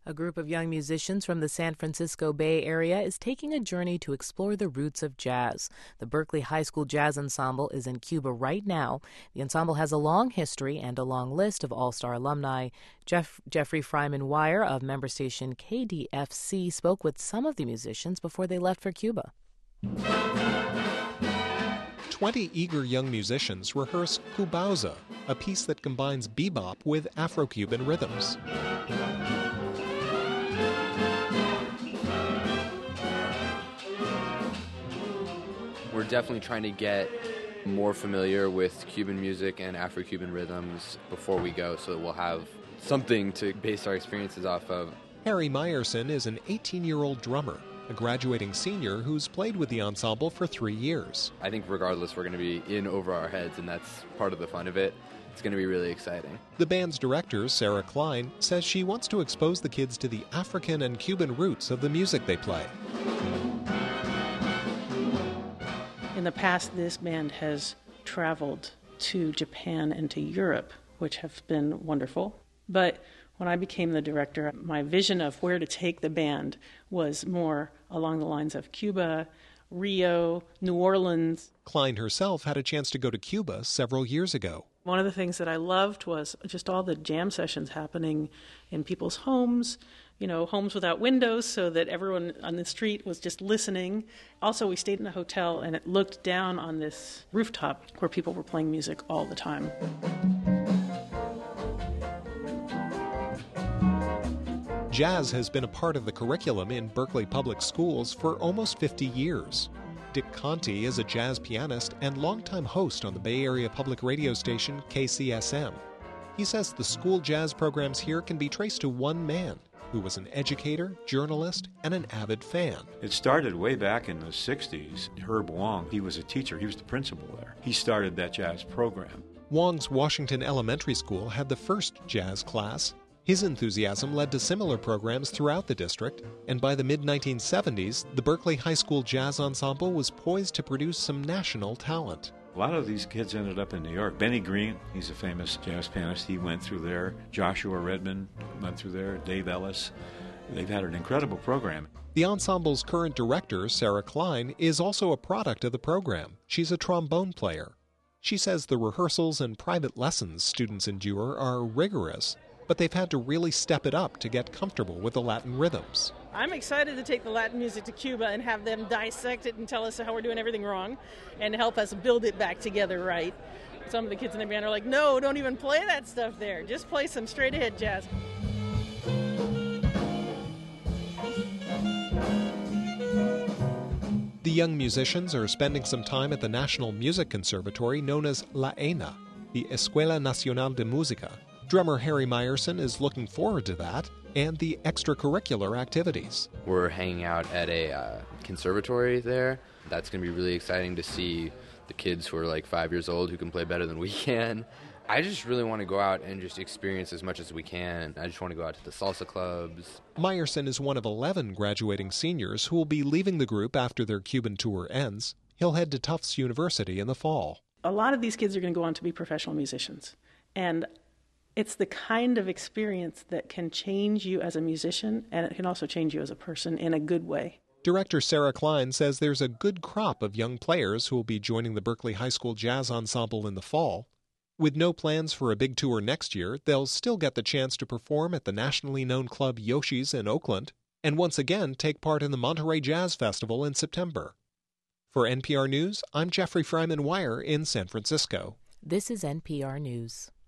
A group of young musicians from the San Francisco Bay Area is taking a journey to explore the roots of jazz. The Berkeley High School Jazz Ensemble is in Cuba right now. The ensemble has a long history and a long list of all-star alumni. Jeffrey Freiman Wire of member station KDFC spoke with some of the musicians before they left for Cuba. 20 eager young musicians rehearse Cubauza, a piece that combines bebop with Afro-Cuban rhythms. We're definitely trying to get more familiar with Cuban music and Afro-Cuban rhythms before we go, so that we'll have something to base our experiences off of. Harry Meyerson is an 18-year-old drummer, a graduating senior who's played with the ensemble for 3 years. I think regardless, we're going to be in over our heads, and that's part of the fun of it. It's going to be really exciting. The band's director, Sarah Klein, says she wants to expose the kids to the African and Cuban roots of the music they play. In the past, this band has traveled to Japan and to Europe, which have been wonderful. But when I became the director, my vision of where to take the band was more along the lines of Cuba, Rio, New Orleans. Klein herself had a chance to go to Cuba several years ago. One of the things that I loved was just all the jam sessions happening in people's homes, homes without windows so that everyone on the street was just listening. Also, we stayed in a hotel and it looked down on this rooftop where people were playing music all the time. Jazz has been a part of the curriculum in Berkeley Public Schools for almost 50 years. Dick Conti is a jazz pianist and longtime host on the Bay Area public radio station KCSM. He says the school jazz programs here can be traced to one man, who was an educator, journalist, and an avid fan. It started way back in the 60s. Herb Wong, he was a teacher. He was the principal there. He started that jazz program. Wong's Washington Elementary School had the first jazz class. His enthusiasm led to similar programs throughout the district, and by the mid-1970s, the Berkeley High School Jazz Ensemble was poised to produce some national talent. A lot of these kids ended up in New York. Benny Green, he's a famous jazz pianist. He went through there. Joshua Redman went through there. Dave Ellis. They've had an incredible program. The ensemble's current director, Sarah Klein, is also a product of the program. She's a trombone player. She says the rehearsals and private lessons students endure are rigorous, but they've had to really step it up to get comfortable with the Latin rhythms. I'm excited to take the Latin music to Cuba and have them dissect it and tell us how we're doing everything wrong and help us build it back together right. Some of the kids in the band are like, no, don't even play that stuff there. Just play some straight-ahead jazz. The young musicians are spending some time at the National Music Conservatory known as La ENA, the Escuela Nacional de Música. Drummer Harry Meyerson is looking forward to that and the extracurricular activities. We're hanging out at a conservatory there. That's going to be really exciting to see the kids who are like 5 years old who can play better than we can. I just really want to go out and just experience as much as we can. I just want to go out to the salsa clubs. Meyerson is one of 11 graduating seniors who will be leaving the group after their Cuban tour ends. He'll head to Tufts University in the fall. A lot of these kids are going to go on to be professional musicians. And it's the kind of experience that can change you as a musician, and it can also change you as a person in a good way. Director Sarah Klein says there's a good crop of young players who will be joining the Berkeley High School Jazz Ensemble in the fall. With no plans for a big tour next year, they'll still get the chance to perform at the nationally known club Yoshi's in Oakland, and once again take part in the Monterey Jazz Festival in September. For NPR News, I'm Jeffrey Freiman Wire in San Francisco. This is NPR News.